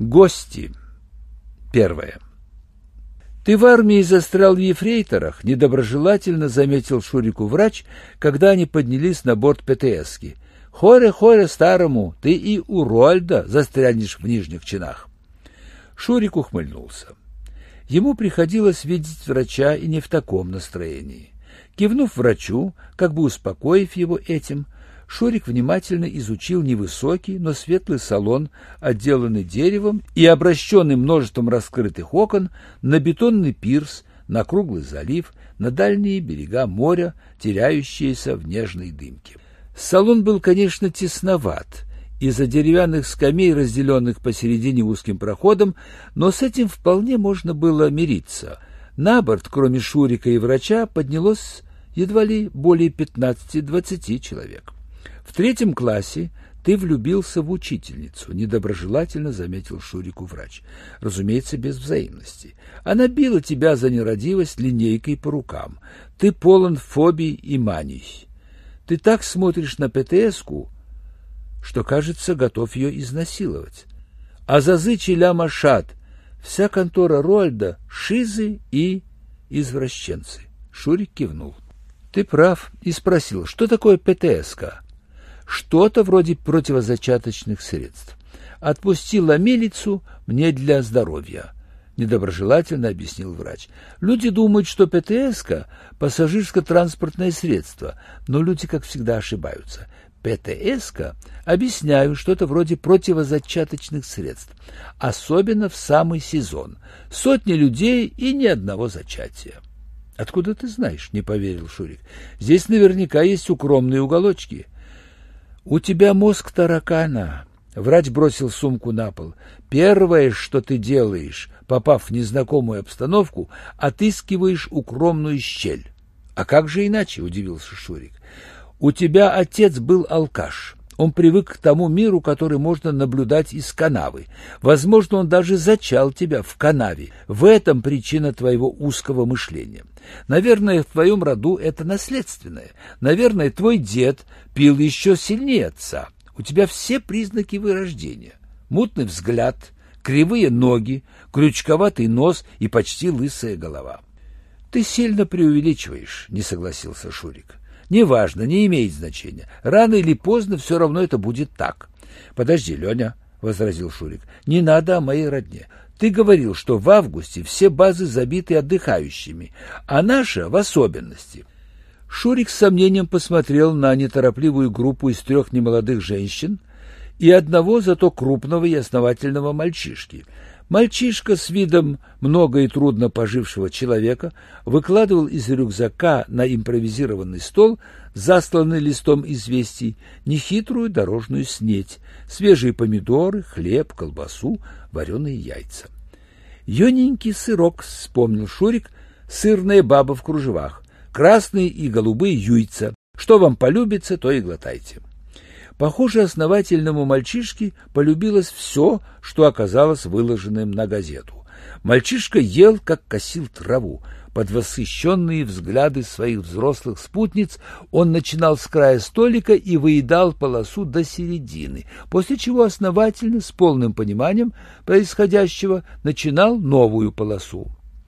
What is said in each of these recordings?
Гости. Первое. «Ты в армии застрял в ефрейторах», — недоброжелательно заметил Шурику врач, когда они поднялись на борт ПТСки. «Хоре-хоре старому, ты и у Роальда застрянешь в нижних чинах». Шурик ухмыльнулся. Ему приходилось видеть врача и не в таком настроении. Кивнув врачу, как бы успокоив его этим, Шурик внимательно изучил невысокий, но светлый салон, отделанный деревом и обращенный множеством раскрытых окон, на бетонный пирс, на круглый залив, на дальние берега моря, теряющиеся в нежной дымке. Салон был, конечно, тесноват, из-за деревянных скамей, разделенных посередине узким проходом, но с этим вполне можно было мириться. На борт, кроме Шурика и врача, поднялось едва ли более 15-20 человек. «В 3 классе ты влюбился в учительницу», — недоброжелательно заметил Шурику врач. «Разумеется, без взаимности. Она била тебя за нерадивость линейкой по рукам. Ты полон фобий и маний. Ты так смотришь на ПТСку, что, кажется, готов ее изнасиловать. А зазычи ля-машат, вся контора Роальда — шизы и извращенцы». Шурик кивнул. «Ты прав», и спросил, что такое ПТСка? «Что-то вроде противозачаточных средств. Отпустила милицу мне для здоровья», — недоброжелательно объяснил врач. «Люди думают, что ПТСка — пассажирско-транспортное средство, но люди, как всегда, ошибаются. ПТСка, объясняю, что-то вроде противозачаточных средств, особенно в самый сезон. Сотни людей и ни одного зачатия». «Откуда ты знаешь?» — не поверил Шурик. «Здесь наверняка есть укромные уголочки». «У тебя мозг таракана». Врач бросил сумку на пол. «Первое, что ты делаешь, попав в незнакомую обстановку, отыскиваешь укромную щель». «А как же иначе?» — удивился Шурик. «У тебя отец был алкаш. Он привык к тому миру, который можно наблюдать из канавы. Возможно, он даже зачал тебя в канаве. В этом причина твоего узкого мышления. Наверное, в твоем роду это наследственное. Наверное, твой дед пил еще сильнее отца. У тебя все признаки вырождения. Мутный взгляд, кривые ноги, крючковатый нос и почти лысая голова». «Ты сильно преувеличиваешь», — не согласился Шурик. «Неважно, не имеет значения. Рано или поздно все равно это будет так». «Подожди, Леня», — возразил Шурик, — «не надо о моей родне. Ты говорил, что в августе все базы забиты отдыхающими, а наша в особенности». Шурик с сомнением посмотрел на неторопливую группу из 3 немолодых женщин и одного зато крупного и основательного мальчишки. Мальчишка с видом много и трудно пожившего человека выкладывал из рюкзака на импровизированный стол, засланный листом известий, нехитрую дорожную снеть, свежие помидоры, хлеб, колбасу, вареные яйца. «Юненький сырок», — вспомнил Шурик, — «сырная баба в кружевах, красные и голубые яйца. Что вам полюбится, то и глотайте». Похоже, основательному мальчишке полюбилось все, что оказалось выложенным на газету. Мальчишка ел, как косил траву. Под восхищенные взгляды своих взрослых спутниц он начинал с края столика и выедал полосу до середины, после чего основательно, с полным пониманием происходящего, начинал новую полосу.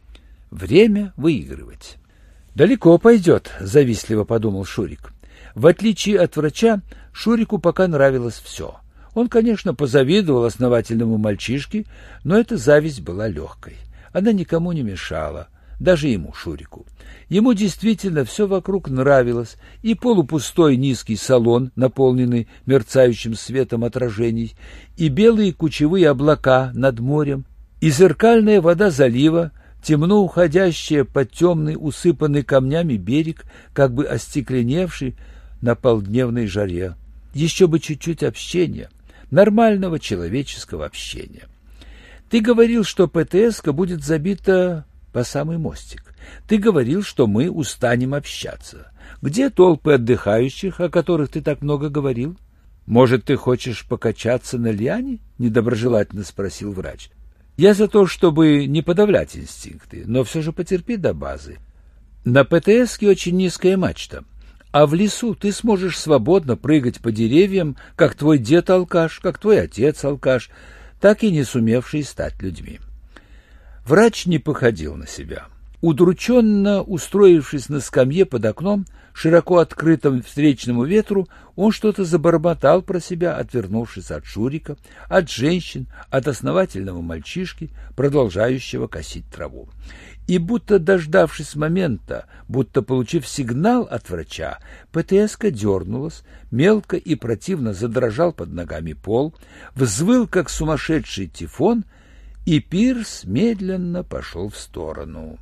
Время выигрывать. «Далеко пойдет», — завистливо подумал Шурик. В отличие от врача, Шурику пока нравилось все. Он, конечно, позавидовал основательному мальчишке, но эта зависть была легкой. Она никому не мешала, даже ему, Шурику. Ему действительно все вокруг нравилось, и полупустой низкий салон, наполненный мерцающим светом отражений, и белые кучевые облака над морем, и зеркальная вода залива, темно уходящая под темный, усыпанный камнями берег, как бы остекленевший на полдневной жаре. Еще бы чуть-чуть общения, нормального человеческого общения. Ты говорил, что ПТСка будет забита по самый мостик. Ты говорил, что мы устанем общаться. Где толпы отдыхающих, о которых ты так много говорил? Может, ты хочешь покачаться на лиане? Недоброжелательно спросил врач. Я за то, чтобы не подавлять инстинкты, но все же потерпи до базы. На ПТСке очень низкая мачта. А в лесу ты сможешь свободно прыгать по деревьям, как твой дед алкаш, как твой отец алкаш. так и не сумевшие стать людьми. Врач не походил на себя. Удрученно устроившись на скамье под окном, широко открытым встречному ветру, он что-то забормотал про себя, отвернувшись от Шурика, от женщин, от основательного мальчишки, продолжающего косить траву. И будто дождавшись момента, будто получив сигнал от врача, ПТС-ка дернулась, мелко и противно задрожал под ногами пол, взвыл, как сумасшедший тифон, и Пирс медленно пошел в сторону.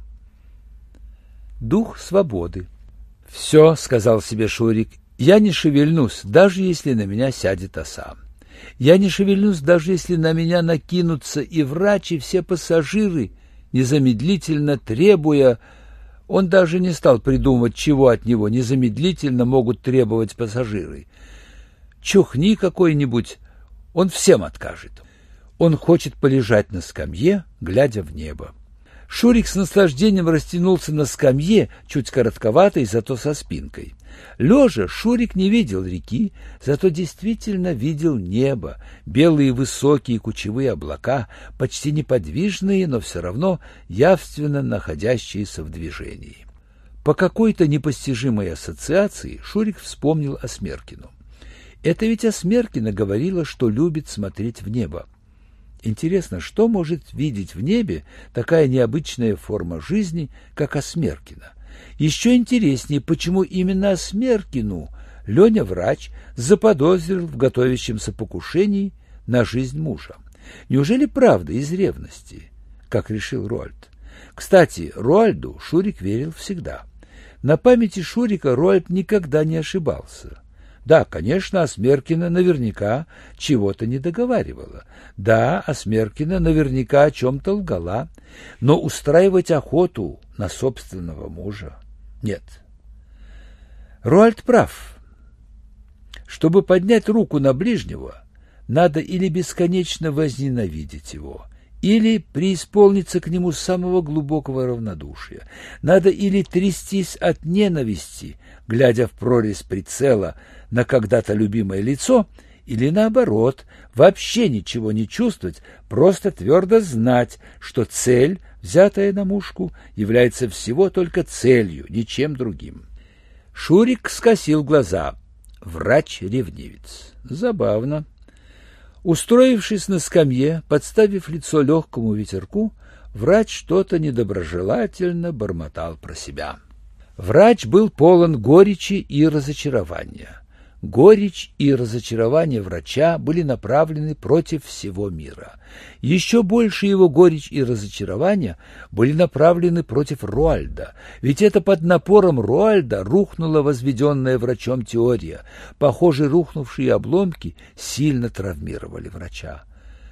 Дух свободы. «Все», — сказал себе Шурик, — «я не шевельнусь, даже если на меня сядет оса. Я не шевельнусь, даже если на меня накинутся и врач, и все пассажиры, незамедлительно требуя...» Он даже не стал придумывать, чего от него незамедлительно могут требовать пассажиры. Чухни какой-нибудь, он всем откажет. Он хочет полежать на скамье, глядя в небо. Шурик с наслаждением растянулся на скамье, чуть коротковатой, зато со спинкой. Лежа Шурик не видел реки, зато действительно видел небо, белые высокие кучевые облака, почти неподвижные, но все равно явственно находящиеся в движении. По какой-то непостижимой ассоциации Шурик вспомнил Осмеркину. Это ведь Осмеркина говорила, что любит смотреть в небо. Интересно, что может видеть в небе такая необычная форма жизни, как Осмеркина? Еще интереснее, почему именно Осмеркину Леня-врач заподозрил в готовящемся покушении на жизнь мужа. Неужели правда из ревности, как решил Роальд? Кстати, Роальду Шурик верил всегда. На памяти Шурика Роальд никогда не ошибался. Да, конечно, Осмеркина наверняка чего-то не договаривала. Да, Осмеркина наверняка о чем-то лгала. Но устраивать охоту на собственного мужа нет. Роальд прав. Чтобы поднять руку на ближнего, надо или бесконечно возненавидеть его, или преисполниться к нему самого глубокого равнодушия. Надо или трястись от ненависти, глядя в прорезь прицела на когда-то любимое лицо, или наоборот, вообще ничего не чувствовать, просто твердо знать, что цель, взятая на мушку, является всего только целью, ничем другим. Шурик скосил глаза. Врач-ревнивец. Забавно. Устроившись на скамье, подставив лицо легкому ветерку, врач что-то недоброжелательно бормотал про себя. Врач был полон горечи и разочарования. Горечь и разочарование врача были направлены против всего мира. Еще больше его горечь и разочарование были направлены против Роальда, ведь это под напором Роальда рухнула возведенная врачом теория. Похоже, рухнувшие обломки сильно травмировали врача.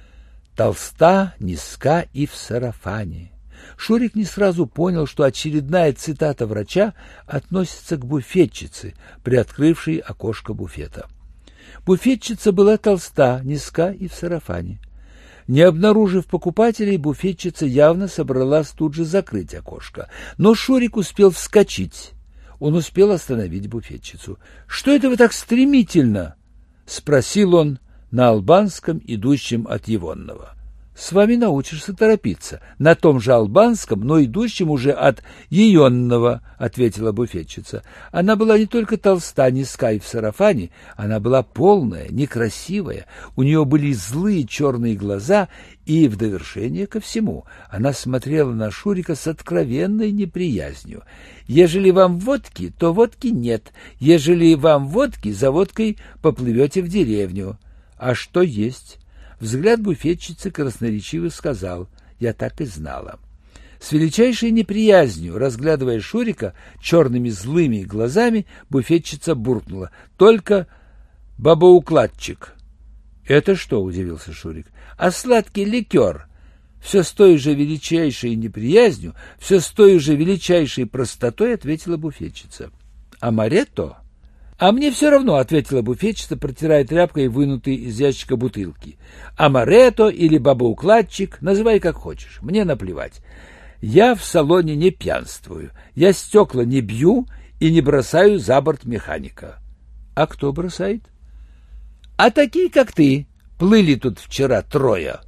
Толста, низка и в сарафане. Шурик не сразу понял, что очередная цитата врача относится к буфетчице, приоткрывшей окошко буфета. Буфетчица была толста, низка и в сарафане. Не обнаружив покупателей, буфетчица явно собралась тут же закрыть окошко. Но Шурик успел вскочить. Он успел остановить буфетчицу. — Что это вы так стремительно? — спросил он на албанском, идущем от Егонного. С вами научишься торопиться. На том же албанском, но идущем уже от Егонного, — ответила буфетчица. Она была не только толста, низка и в сарафане, она была полная, некрасивая, у нее были злые черные глаза, и в довершение ко всему она смотрела на Шурика с откровенной неприязнью. Ежели вам водки, то водки нет, ежели вам водки, за водкой поплывете в деревню. А что есть? Взгляд буфетчицы красноречиво сказал: «Я так и знала». С величайшей неприязнью, разглядывая Шурика черными злыми глазами, буфетчица буркнула: «Только бабоукладчик». «Это что?» — удивился Шурик. «А сладкий ликер». Все с той же величайшей неприязнью, все с той же величайшей простотой ответила буфетчица. «Амаретто?» «А мне все равно», — ответила буфетчица, протирая тряпкой вынутые из ящика бутылки. «Амаретто или бабоукладчик, называй как хочешь, мне наплевать. Я в салоне не пьянствую, я стекла не бью и не бросаю за борт механика». «А кто бросает?» «А такие, как ты, плыли тут вчера трое».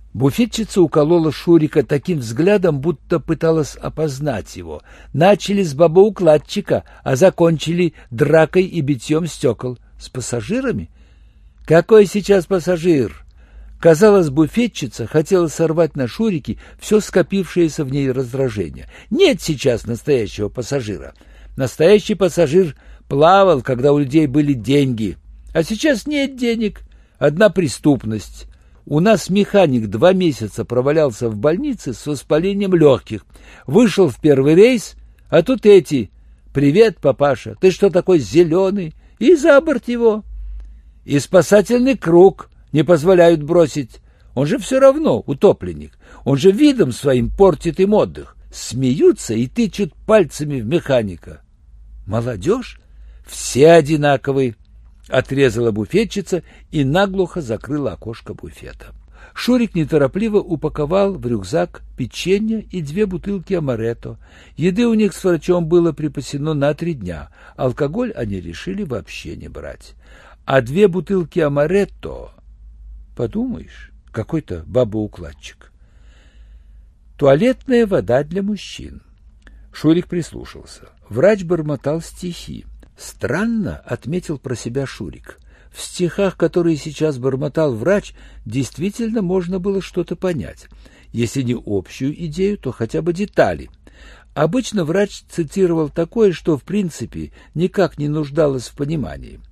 Буфетчица уколола Шурика таким взглядом, будто пыталась опознать его. Начали с бабоукладчика, а закончили дракой и битьем стекол. С пассажирами? Какой сейчас пассажир? Казалось, буфетчица хотела сорвать на Шурике все скопившееся в ней раздражение. Нет сейчас настоящего пассажира. Настоящий пассажир плавал, когда у людей были деньги. А сейчас нет денег. Одна преступность. У нас механик 2 месяца провалялся в больнице с воспалением легких. Вышел в первый рейс, а тут эти. «Привет, папаша, ты что такой зеленый?» И за борт его. И спасательный круг не позволяют бросить. Он же все равно утопленник. Он же видом своим портит им отдых. Смеются и тычут пальцами в механика. Молодежь? Все одинаковые. Отрезала буфетчица и наглухо закрыла окошко буфета. Шурик неторопливо упаковал в рюкзак печенье и 2 бутылки амаретто. Еды у них с врачом было припасено на 3 дня. Алкоголь они решили вообще не брать. А 2 бутылки амаретто, подумаешь, какой-то бабоукладчик. Туалетная вода для мужчин. Шурик прислушался. Врач бормотал стихи. Странно, отметил про себя Шурик. В стихах, которые сейчас бормотал врач, действительно можно было что-то понять. Если не общую идею, то хотя бы детали. Обычно врач цитировал такое, что в принципе никак не нуждалось в понимании.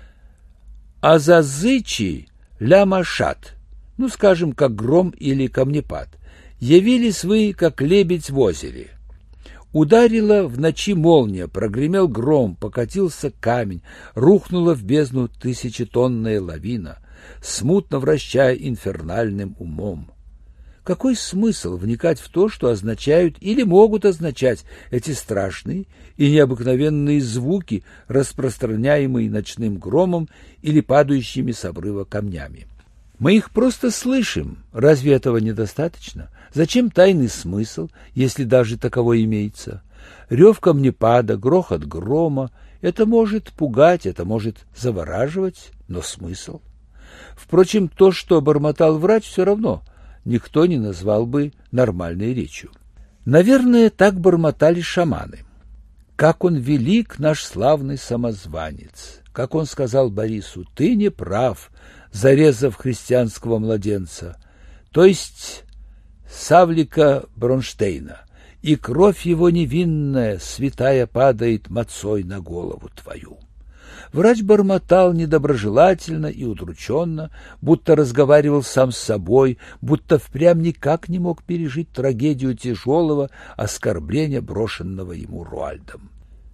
«Азазычи ля-машат», ну, скажем, как гром или камнепад, «явились вы, как лебедь в озере». Ударила в ночи молния, прогремел гром, покатился камень, рухнула в бездну 1000-тонная лавина, смутно вращая инфернальным умом. Какой смысл вникать в то, что означают или могут означать эти страшные и необыкновенные звуки, распространяемые ночным громом или падающими с обрыва камнями? Мы их просто слышим. Разве этого недостаточно? Зачем тайный смысл, если даже таковой имеется? Рев камнепада, грохот грома — это может пугать, это может завораживать, но смысл? Впрочем, то, что бормотал врач, все равно никто не назвал бы нормальной речью. Наверное, так бормотали шаманы. Как он велик, наш славный самозванец! Как он сказал Борису: «Ты не прав, зарезав христианского младенца», то есть Савлика Бронштейна, «и кровь его невинная, святая, падает мацой на голову твою». Врач бормотал недоброжелательно и удрученно, будто разговаривал сам с собой, будто впрямь никак не мог пережить трагедию тяжелого оскорбления, брошенного ему Руальдом.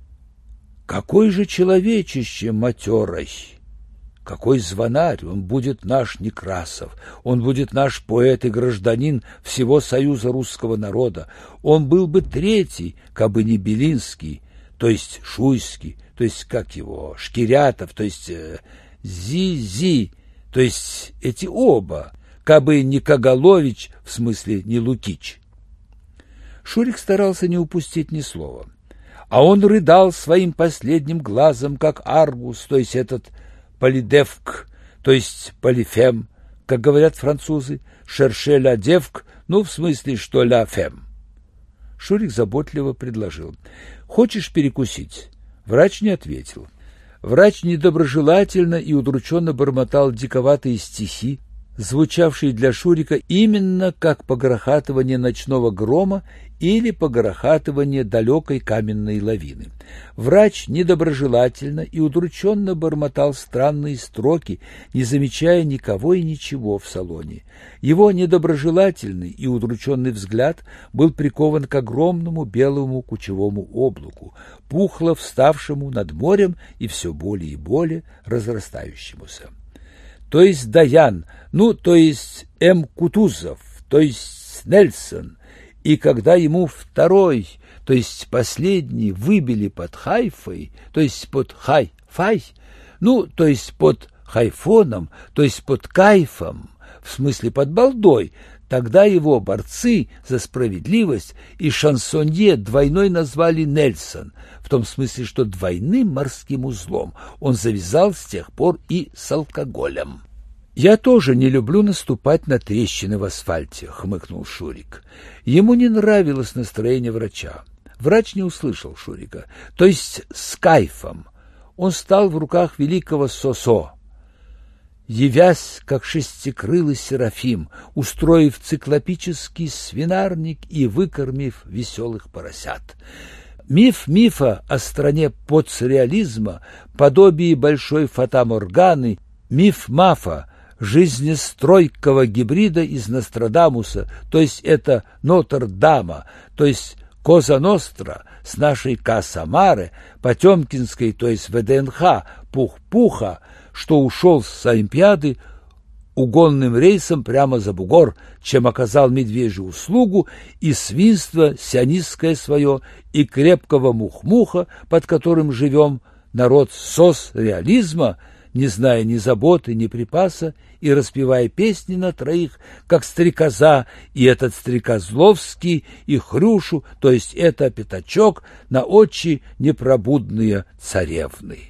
«Какой же человечище матерый! Какой звонарь! Он будет наш Некрасов, он будет наш поэт и гражданин всего Союза русского народа. Он был бы третий, кабы не Белинский, то есть Шуйский, то есть, как его, Шкирятов, то есть Зи-Зи, то есть эти оба, кабы не Кагалович, в смысле не Лукич». Шурик старался не упустить ни слова. А он рыдал своим последним глазом, как Аргус, то есть этот Полидевк, то есть Полифем, как говорят французы, «шерше ля девк», ну, в смысле, что ля фем. Шурик заботливо предложил: «Хочешь перекусить?» Врач не ответил. Врач недоброжелательно и удрученно бормотал диковатые стихи, звучавшие для Шурика именно как погрохатывание ночного грома или погрохатывание далекой каменной лавины. Врач недоброжелательно и удрученно бормотал странные строки, не замечая никого и ничего в салоне. Его недоброжелательный и удрученный взгляд был прикован к огромному белому кучевому облаку, пухло вставшему над морем и все более и более разрастающемуся. То есть Даян, ну, то есть М. Кутузов, то есть Нельсон, и когда ему второй, то есть последний, выбили под Хайфой, то есть под Хай-Фай, ну, то есть под Хайфоном, то есть под Кайфом, в смысле под балдой, тогда его борцы за справедливость и шансонье двойной назвали Нельсон, в том смысле, что двойным морским узлом он завязал с тех пор и с алкоголем. «Я тоже не люблю наступать на трещины в асфальте», — хмыкнул Шурик. Ему не нравилось настроение врача. Врач не услышал Шурика, то есть с кайфом. Он стал в руках великого Сосо, явясь, как шестикрылый серафим, устроив циклопический свинарник и выкормив веселых поросят. Миф мифа о стране поцреализма, подобие большой фатаморганы, миф мафа, жизнестройкого гибрида из Нострадамуса, то есть это Нотр-Дама, то есть Коза Ностра с нашей Касамары, Потемкинской, то есть ВДНХ, Пух-Пуха, что ушел с Олимпиады угонным рейсом прямо за бугор, чем оказал медвежью услугу, и свинство сионистское свое, и крепкого мух-муха, под которым живем, народ сос-реализма, не зная ни заботы, ни припаса, и распевая песни на троих, как стрекоза, и этот стрекозловский, и хрюшу, то есть это пятачок, на очи непробудные царевны.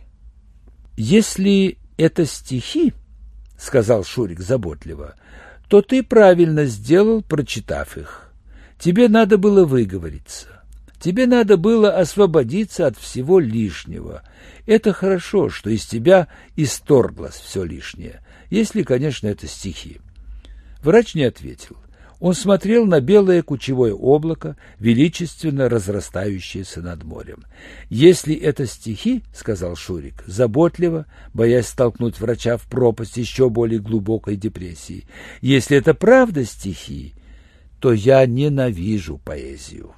«Если это стихи, — сказал Шурик заботливо, — то ты правильно сделал, прочитав их. Тебе надо было выговориться. Тебе надо было освободиться от всего лишнего. Это хорошо, что из тебя исторглось все лишнее, если, конечно, это стихи». Врач не ответил. Он смотрел на белое кучевое облако, величественно разрастающееся над морем. «Если это стихи, — сказал Шурик, заботливо, боясь столкнуть врача в пропасть еще более глубокой депрессии, — если это правда стихи, то я ненавижу поэзию».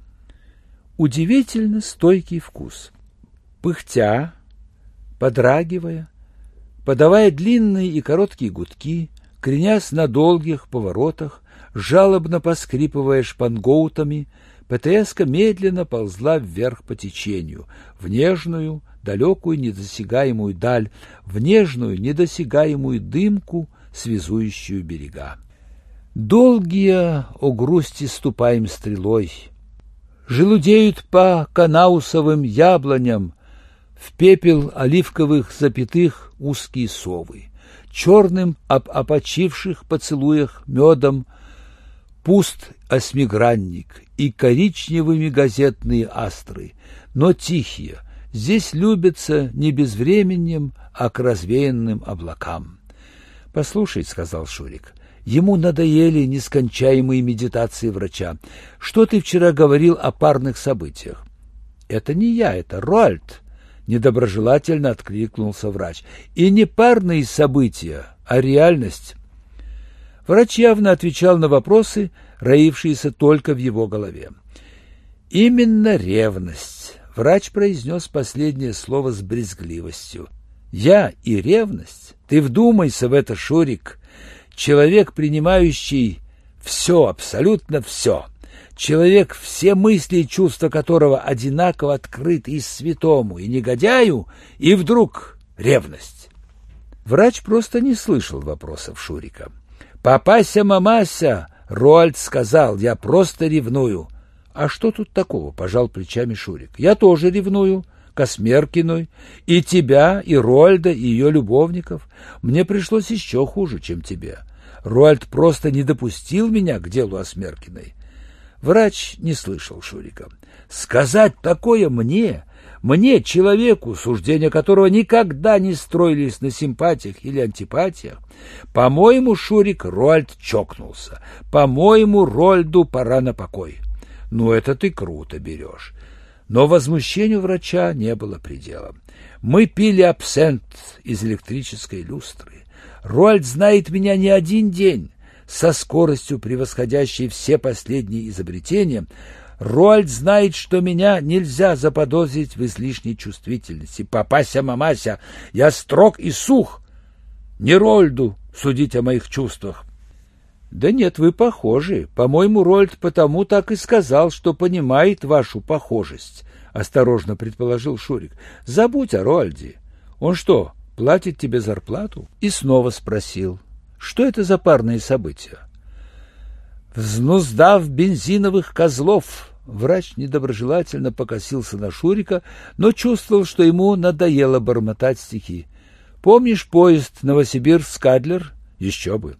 Удивительно стойкий вкус. Пыхтя, подрагивая, подавая длинные и короткие гудки, кренясь на долгих поворотах, жалобно поскрипывая шпангоутами, ПТС-ка медленно ползла вверх по течению, в нежную, далекую, недосягаемую даль, в нежную, недосягаемую дымку, связующую берега. Долгие, о грусти, ступаем стрелой, желудеют по канаусовым яблоням, в пепел оливковых запятых узкие совы, черным об опочивших поцелуях медом пуст осьмигранник и коричневыми газетные астры, но тихие, здесь любятся не безвременем, а к развеянным облакам. — Послушай, — сказал Шурик, — ему надоели нескончаемые медитации врача. Что ты вчера говорил о парных событиях? — Это не я, это Руальд, — недоброжелательно откликнулся врач. — И не парные события, а реальность. Врач явно отвечал на вопросы, роившиеся только в его голове. «Именно ревность», — врач произнес последнее слово с брезгливостью. «Я и ревность? Ты вдумайся в это, Шурик. Человек, принимающий все, абсолютно все. Человек, все мысли и чувства которого одинаково открыты и святому, и негодяю, и вдруг ревность». Врач просто не слышал вопросов Шурика. «Папася-мамася!» — Руальд сказал, «я просто ревную». «А что тут такого?» — пожал плечами Шурик. «Я тоже ревную, к Осмеркиной, и тебя, и Руальда, и ее любовников. Мне пришлось еще хуже, чем тебе. Руальд просто не допустил меня к делу Осмеркиной». Врач не слышал Шурика. «Сказать такое мне, человеку, суждения которого никогда не строились на симпатиях или антипатиях, по-моему, Шурик, Руальд чокнулся. По-моему, Руальду пора на покой». «Ну, это ты круто берешь». Но возмущению врача не было предела. «Мы пили абсент из электрической люстры. Руальд знает меня не один день. Со скоростью, превосходящей все последние изобретения, Руальд знает, что меня нельзя заподозрить в излишней чувствительности. Папася-мамася, я строг и сух. Не Руальду судить о моих чувствах». «Да нет, вы похожи. По-моему, Руальд потому так и сказал, что понимает вашу похожесть», — осторожно предположил Шурик. «Забудь о Руальде. Он что, платит тебе зарплату?» И снова спросил, что это за парные события. «Взнуздав бензиновых козлов», — врач недоброжелательно покосился на Шурика, но чувствовал, что ему надоело бормотать стихи. «Помнишь поезд Новосибирск-Адлер? Еще бы.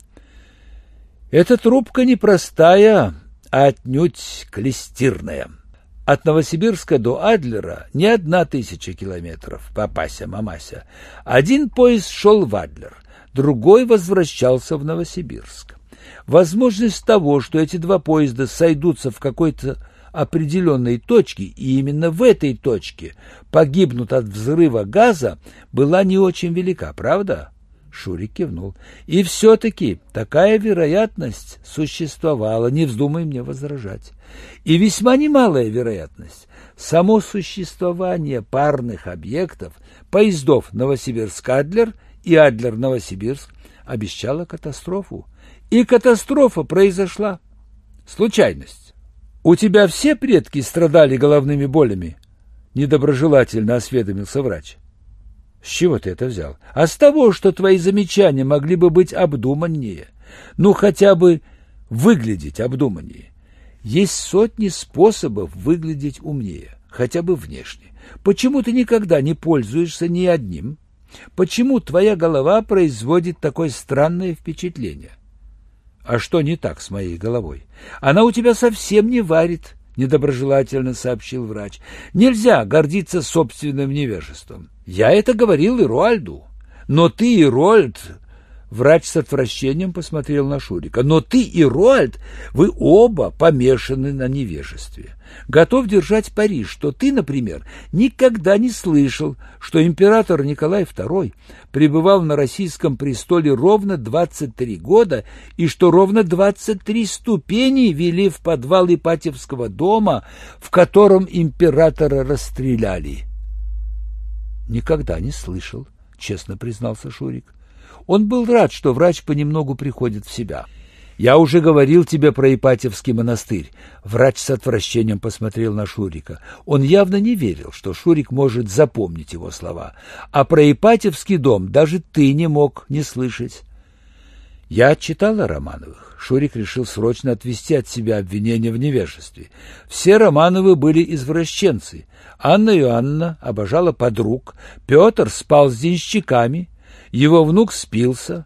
Эта трубка не простая, а отнюдь клестирная. От Новосибирска до Адлера не 1000 километров, папася-мамася. Один поезд шел в Адлер, другой возвращался в Новосибирск. Возможность того, что эти два поезда сойдутся в какой-то определенной точке, и именно в этой точке погибнут от взрыва газа, была не очень велика, правда? Шурик кивнул. И все-таки такая вероятность существовала, не вздумай мне возражать. И весьма немалая вероятность. Само существование парных объектов, поездов Новосибирск-Адлер и Адлер-Новосибирск, обещало катастрофу. И катастрофа произошла. Случайность. У тебя все предки страдали головными болями? Недоброжелательно осведомился врач. С чего ты это взял? А с того, что твои замечания могли бы быть обдуманнее. Ну, хотя бы выглядеть обдуманнее. Есть сотни способов выглядеть умнее, хотя бы внешне. Почему ты никогда не пользуешься ни одним? Почему твоя голова производит такое странное впечатление? А что не так с моей головой? Она у тебя совсем не варит, недоброжелательно сообщил врач. Нельзя гордиться собственным невежеством. Я это говорил и Роальду. Но ты и Роальд... Врач с отвращением посмотрел на Шурика. Но ты и Роальд, вы оба помешаны на невежестве. Готов держать пари, что ты, например, никогда не слышал, что император Николай II пребывал на российском престоле ровно 23 года и что ровно 23 ступени вели в подвал Ипатьевского дома, в котором императора расстреляли. Никогда не слышал, честно признался Шурик. Он был рад, что врач понемногу приходит в себя. «Я уже говорил тебе про Ипатьевский монастырь». Врач с отвращением посмотрел на Шурика. Он явно не верил, что Шурик может запомнить его слова. А про Ипатьевский дом даже ты не мог не слышать. «Я читал о Романовых». Шурик решил срочно отвести от себя обвинение в невежестве. Все Романовы были извращенцы. Анна Иоанновна обожала подруг. Петр спал с денщиками. Его внук спился.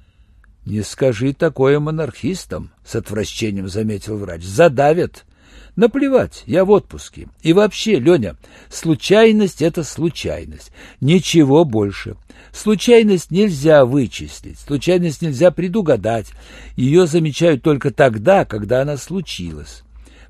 — Не скажи такое монархистам, — с отвращением заметил врач. — Задавят. Наплевать, я в отпуске. И вообще, Леня, случайность — это случайность. Ничего больше. Случайность нельзя вычислить, случайность нельзя предугадать. Ее замечают только тогда, когда она случилась.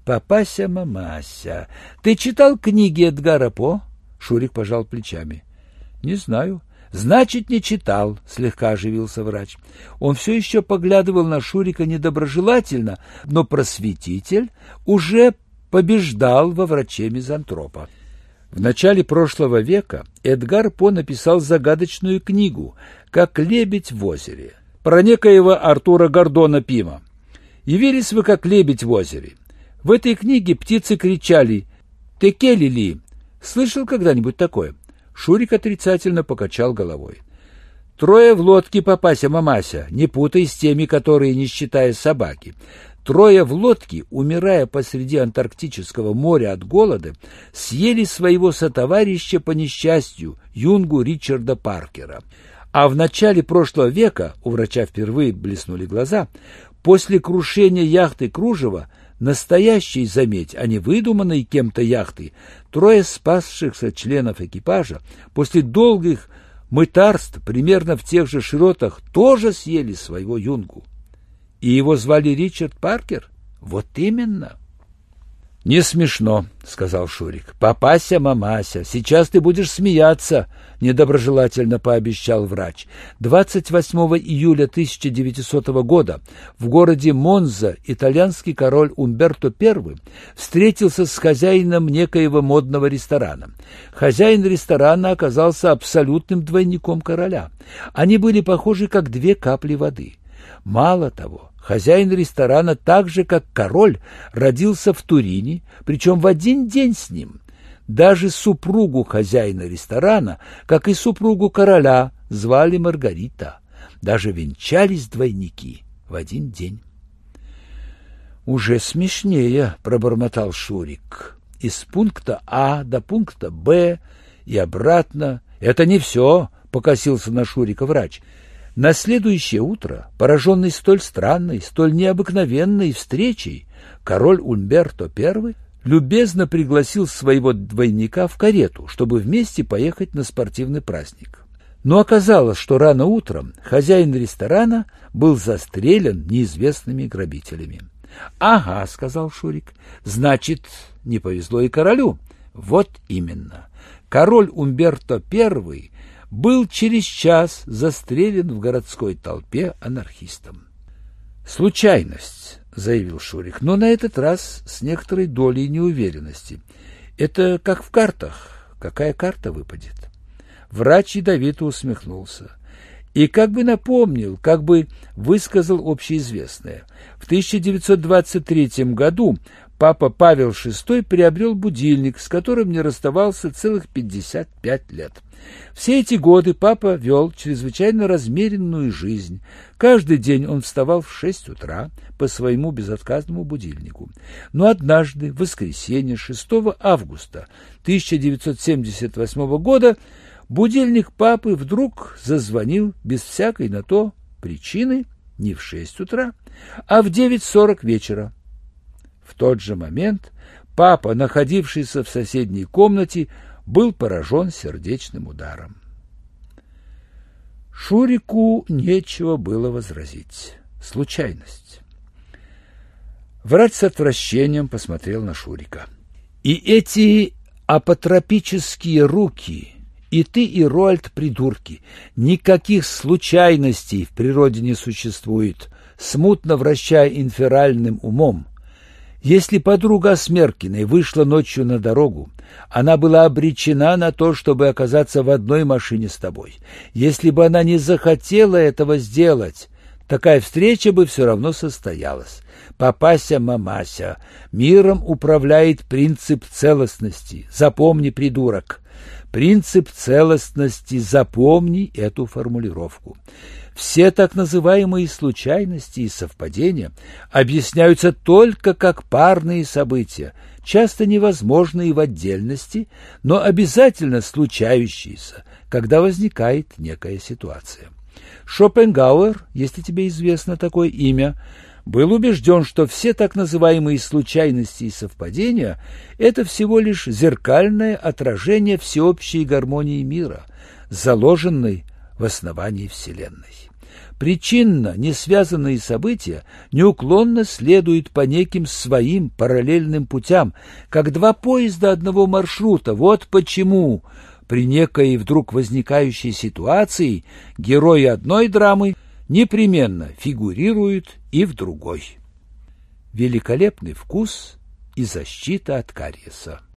Папася-мамася, ты читал книги Эдгара По? Шурик пожал плечами. — Не знаю. «Значит, не читал», — слегка оживился врач. Он все еще поглядывал на Шурика недоброжелательно, но просветитель уже побеждал во враче-мизантропа. В начале прошлого века Эдгар По написал загадочную книгу «Как лебедь в озере» про некоего Артура Гордона Пима. Явились вы как лебедь в озере. В этой книге птицы кричали «Текели-ли». Слышал когда-нибудь такое? Шурик отрицательно покачал головой. Трое в лодке, папася-мамася, не путай с теми, которые не считая собаки. Трое в лодке, умирая посреди Антарктического моря от голода, съели своего сотоварища по несчастью, юнгу Ричарда Паркера. А в начале прошлого века, у врача впервые блеснули глаза, после крушения яхты Кружева, настоящей, заметь, а не выдуманной кем-то яхты, трое спасшихся членов экипажа после долгих мытарств примерно в тех же широтах тоже съели своего юнгу. И его звали Ричард Паркер? Вот именно. — Не смешно, — сказал Шурик. — Папася-мамася, сейчас ты будешь смеяться, — недоброжелательно пообещал врач. 28 июля 1900 года в городе Монза итальянский король Умберто I встретился с хозяином некоего модного ресторана. Хозяин ресторана оказался абсолютным двойником короля. Они были похожи, как две капли воды. Мало того, хозяин ресторана, так же как король, родился в Турине, причем в один день с ним. Даже супругу хозяина ресторана, как и супругу короля, звали Маргарита. Даже венчались двойники в один день. «Уже смешнее», — пробормотал Шурик. «Из пункта А до пункта Б и обратно. Это не все», — покосился на Шурика врач. На следующее утро, пораженный столь странной, столь необыкновенной встречей, король Умберто I любезно пригласил своего двойника в карету, чтобы вместе поехать на спортивный праздник. Но оказалось, что рано утром хозяин ресторана был застрелен неизвестными грабителями. «Ага», — сказал Шурик, — «значит, не повезло и королю». Вот именно. Король Умберто I был через час застрелен в городской толпе анархистом. «Случайность», — заявил Шурик, но на этот раз с некоторой долей неуверенности. «Это как в картах. Какая карта выпадет?» Врач ядовито усмехнулся и как бы напомнил, как бы высказал общеизвестное. В 1923 году папа Павел VI приобрел будильник, с которым не расставался целых 55 лет. Все эти годы папа вел чрезвычайно размеренную жизнь. Каждый день он вставал в 6 утра по своему безотказному будильнику. Но однажды, в воскресенье 6 августа 1978 года, будильник папы вдруг зазвонил без всякой на то причины не в 6 утра, а в 9:40 вечера. В тот же момент папа, находившийся в соседней комнате, был поражен сердечным ударом. Шурику нечего было возразить. Случайность. Врач с отвращением посмотрел на Шурика. И эти апотропические руки, и ты, и Роальд придурки. Никаких случайностей в природе не существует, смутно вращая инферальным умом. Если подруга Смеркиной вышла ночью на дорогу, она была обречена на то, чтобы оказаться в одной машине с тобой. Если бы она не захотела этого сделать, такая встреча бы все равно состоялась. Папася-мамася, миром управляет принцип целостности. Запомни, придурок. Принцип целостности, запомни эту формулировку. Все так называемые случайности и совпадения объясняются только как парные события, часто невозможные в отдельности, но обязательно случающиеся, когда возникает некая ситуация. Шопенгауэр, если тебе известно такое имя, был убежден, что все так называемые случайности и совпадения – это всего лишь зеркальное отражение всеобщей гармонии мира, заложенной в основании Вселенной. Причинно несвязанные события неуклонно следуют по неким своим параллельным путям, как два поезда одного маршрута. Вот почему при некой вдруг возникающей ситуации герои одной драмы непременно фигурируют и в другой. Великолепный вкус и защита от кариеса.